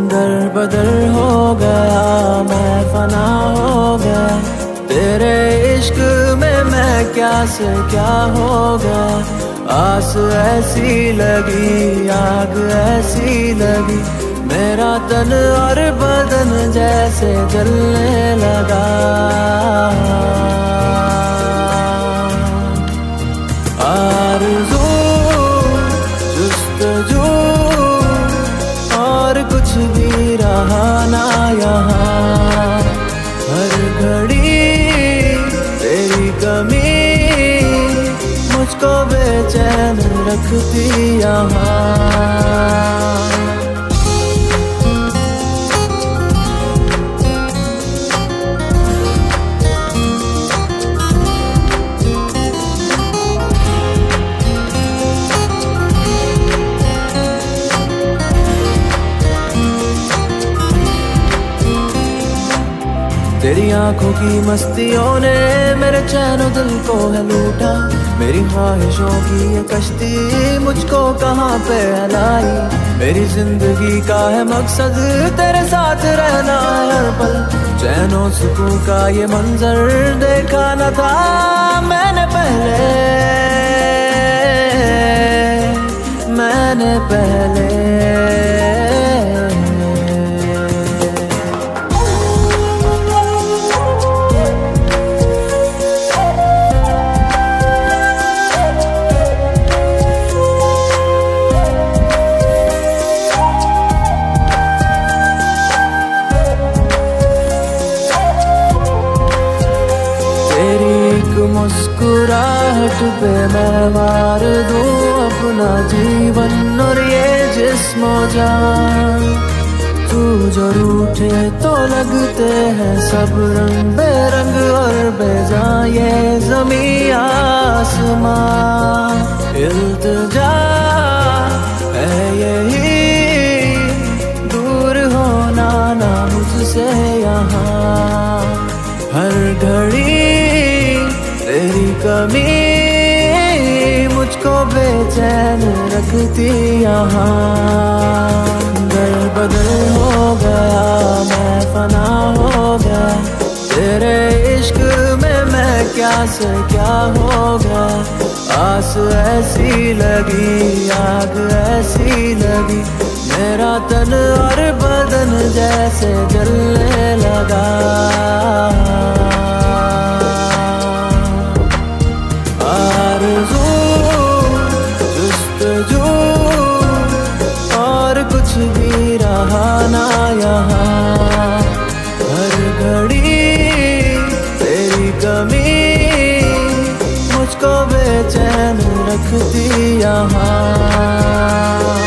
दर बदर हो गया, मैं फना हो गया तेरे इश्क में, मैं क्या से क्या हो गया। आस ऐसी लगी, आग ऐसी लगी, मेरा तन और बदन जैसे जलने लगा। आरज़ू जुस्तजू और कुछ भी रहा ना यहाँ, हर घड़ी तेरी कमी मुझको बेचैन रखती यहाँ। तेरी आंखों की मस्तियों ने मेरे चैनो दिल को है लूटा, मेरी ख्वाहिशों की ये कश्ती मुझको कहाँ पे लाई। मेरी जिंदगी का है मकसद तेरे साथ रहना हर पल, चैनो सुकून का ये मंजर देखा न था मैंने पहले। मुस्कुराहट पे मैं वार दूं अपना जीवन और ये जिस्म जान, तू जो रूठे तो लगते हैं सब रंग बेरंग और बेजान ये ज़मीं आसमां। इल्तिजा है यही दूर होना ना मुझसे यहाँ, हर घड़ी तेरी कमी मुझको बेचैन रखती यहाँ। दर बदर हो गया, मैं फना हो गया तेरे इश्क में, मैं क्या से क्या हो गया। आस ऐसी लगी, आग ऐसी लगी, मेरा तन और बदन जैसे जलने लगा। आरज़ू जुस्तजू और कुछ भी रहा ना यहाँ, हर घड़ी तेरी कमी मुझको बेचैन रखती यहाँ।